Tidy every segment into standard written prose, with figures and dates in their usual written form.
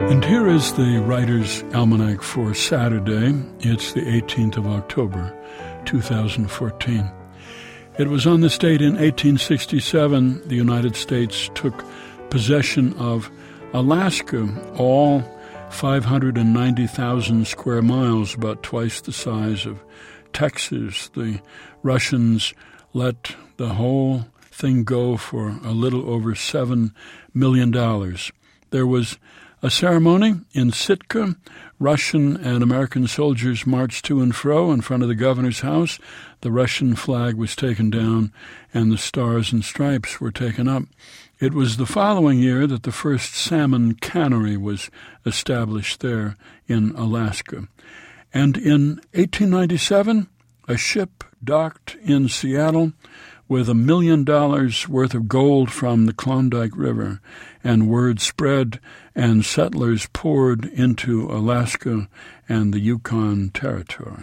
And here is the Writer's Almanac for Saturday. It's the 18th of October, 2014. It was on this date in 1867 the United States took possession of Alaska, all 590,000 square miles, about twice the size of Texas. The Russians let the whole thing go for a little over $7 million. There was a ceremony in Sitka. Russian and American soldiers marched to and fro in front of the governor's house. The Russian flag was taken down, and the stars and stripes were taken up. It was the following year that the first salmon cannery was established there in Alaska. And in 1897, a ship docked in Seattle with $1 million worth of gold from the Klondike River, and word spread, and settlers poured into Alaska and the Yukon Territory.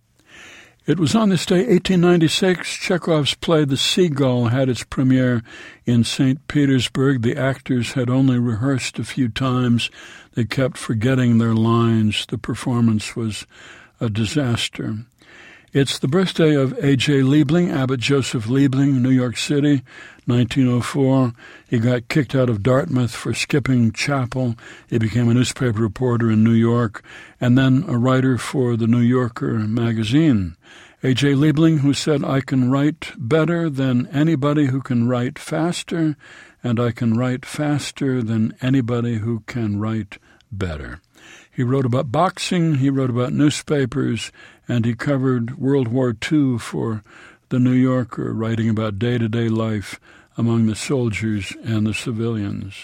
It was on this day, 1896, Chekhov's play The Seagull had its premiere in St. Petersburg. The actors had only rehearsed a few times. They kept forgetting their lines. The performance was a disaster. It's the birthday of A.J. Liebling, Abbot Joseph Liebling, New York City, 1904. He got kicked out of Dartmouth for skipping chapel. He became a newspaper reporter in New York and then a writer for the New Yorker magazine. A.J. Liebling, who said, "I can write better than anybody who can write faster, and I can write faster than anybody who can write better." He wrote about boxing, he wrote about newspapers, and he covered World War II for the New Yorker, writing about day-to-day life among the soldiers and the civilians.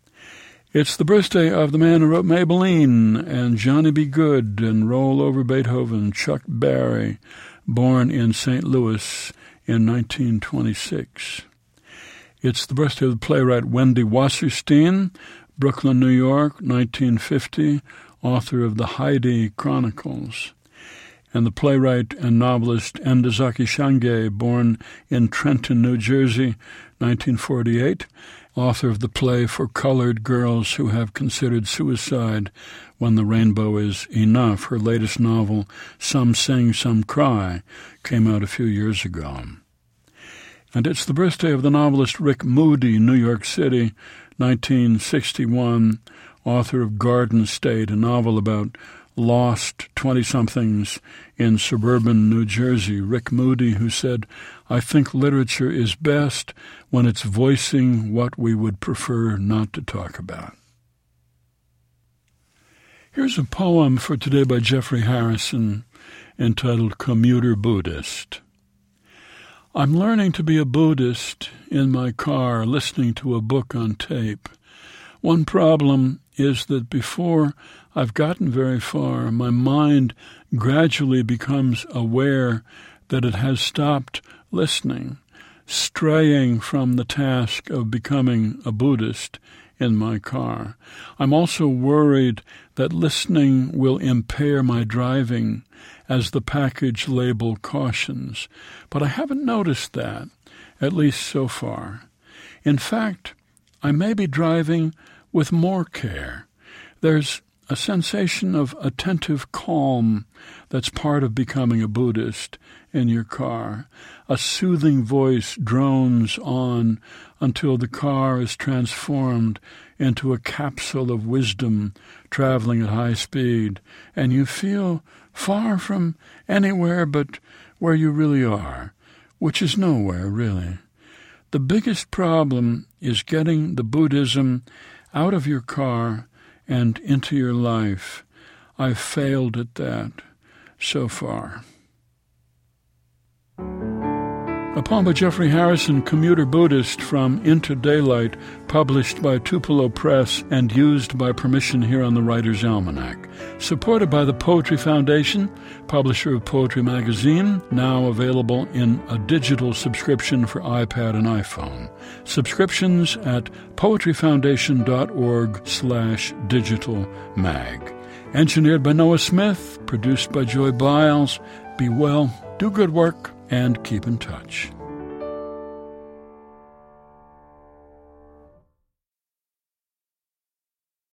It's the birthday of the man who wrote Maybelline and Johnny B. Goode and Roll Over Beethoven, Chuck Berry, born in St. Louis in 1926. It's the birthday of the playwright Wendy Wasserstein, Brooklyn, New York, 1950, author of the Heidi Chronicles, and the playwright and novelist Endazaki Shange, born in Trenton, New Jersey, 1948, author of the play For Colored Girls Who Have Considered Suicide When the Rainbow Is Enough. Her latest novel, Some Sing, Some Cry, came out a few years ago. And it's the birthday of the novelist Rick Moody, New York City, 1961, author of Garden State, a novel about lost 20-somethings in suburban New Jersey. Rick Moody, who said, "I think literature is best when it's voicing what we would prefer not to talk about." Here's a poem for today by Jeffrey Harrison entitled Commuter Buddhist. I'm learning to be a Buddhist in my car, listening to a book on tape. One problem is that before I've gotten very far, my mind gradually becomes aware that it has stopped listening, straying from the task of becoming a Buddhist in my car. I'm also worried that listening will impair my driving, as the package label cautions. But I haven't noticed that, at least so far. In fact, I may be driving with more care. There's a sensation of attentive calm that's part of becoming a Buddhist in your car. A soothing voice drones on until the car is transformed into a capsule of wisdom traveling at high speed, and you feel far from anywhere but where you really are, which is nowhere, really. The biggest problem is getting the Buddhism out of your car and into your life. I've failed at that so far. A poem by Jeffrey Harrison, Commuter Buddhist, from Into Daylight, published by Tupelo Press and used by permission here on the Writer's Almanac. Supported by the Poetry Foundation, publisher of Poetry Magazine, now available in a digital subscription for iPad and iPhone. Subscriptions at poetryfoundation.org/digitalmag. Engineered by Noah Smith, produced by Joy Biles. Be well, do good work, and keep in touch.